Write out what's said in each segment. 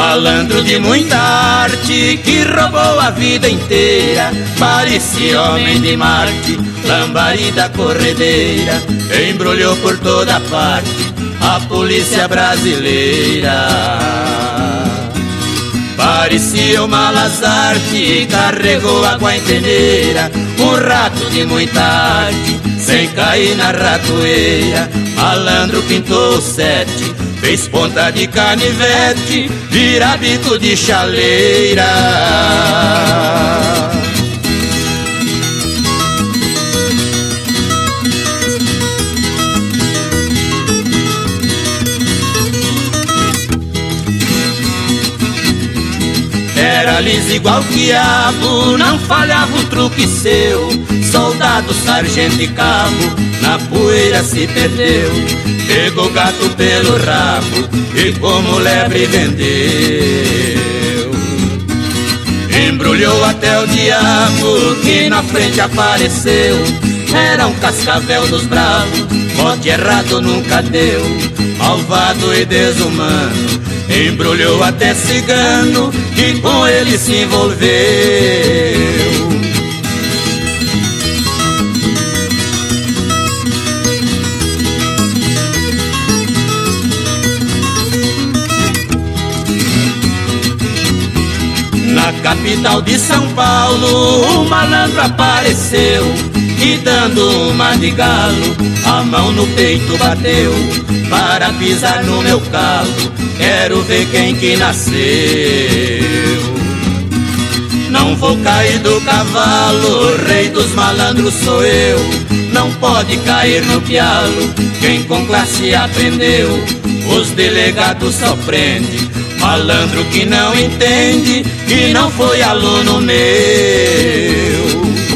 Malandro de muita arte que roubou a vida inteira, parecia homem de Marte, lambari da corredeira, embrulhou por toda parte a polícia brasileira. Parecia o Malazarte, carregou a guainteneira, um rato de muita arte, sem cair na ratoeira. Malandro pintou o sete, fez ponta de canivete, vira bico de chaleira. Era liso igual quiabo, não falhava um truque seu. Soldado, sargento e cabo, na poeira se perdeu. Pegou gato pelo rabo e como lebre vendeu. Embrulhou até o diabo que na frente apareceu. Era um cascavel dos bravos, bote errado nunca deu. Malvado e desumano, embrulhou até cigano e com ele se envolveu. Na capital de São Paulo o malandro apareceu e dando uma de galo, a mão no peito bateu. Para pisar no meu calo, quero ver quem que nasceu. Não vou cair do cavalo, rei dos malandros sou eu. Não pode cair no pialo, quem com classe aprendeu. Os delegados só prende malandro que não entende, que não foi aluno meu.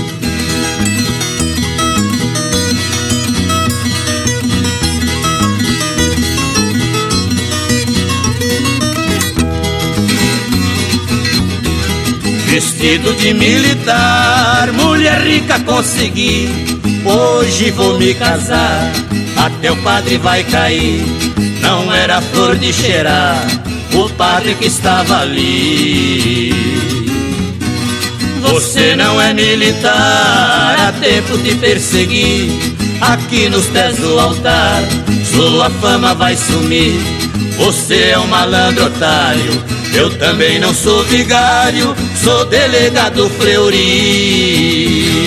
Vestido de militar, mulher rica consegui. Hoje vou me casar, até o padre vai cair. Não era flor de cheirar, o padre que estava ali. Você não é militar, há tempo de perseguir. Aqui nos pés do altar, sua fama vai sumir. Você é um malandro otário, eu também não sou vigário, sou delegado Fleury.